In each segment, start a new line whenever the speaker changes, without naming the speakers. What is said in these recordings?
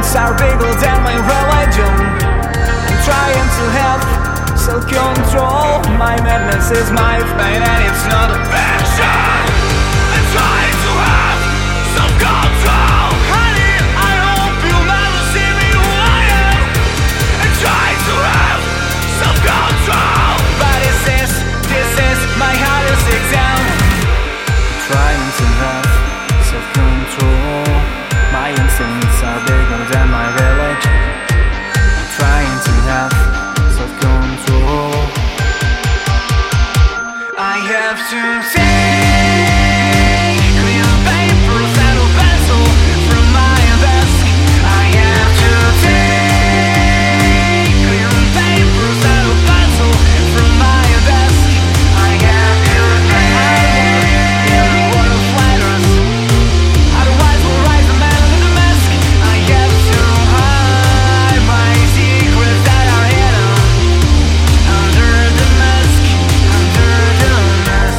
instincts are bigger than my religion. I'm trying to have self-control. My madness is my pain and it's not a passion. I'm trying to have self-control. Honey, I hope you'll never see me who I am. I'm trying to have self-control. But this is my hardest exam. Trying to have self-control. My instincts are bigger than my religion. I'm trying to have self-control. I have to take clean papers and a pencil from my desk. I have to take clean papers and a pencil from my desk. I have to take in a world of letters. Otherwise we'll rise the man under the mask. I have to hide my secrets that are hidden under the mask, under the mask.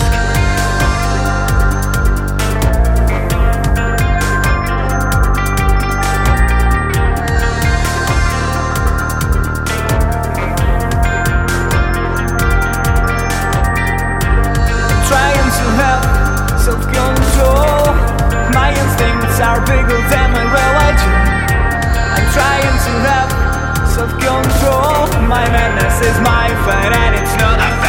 Trying to have self-control. My instincts are bigger than my religion. I'm trying to have self-control. My madness is my fight and it's not a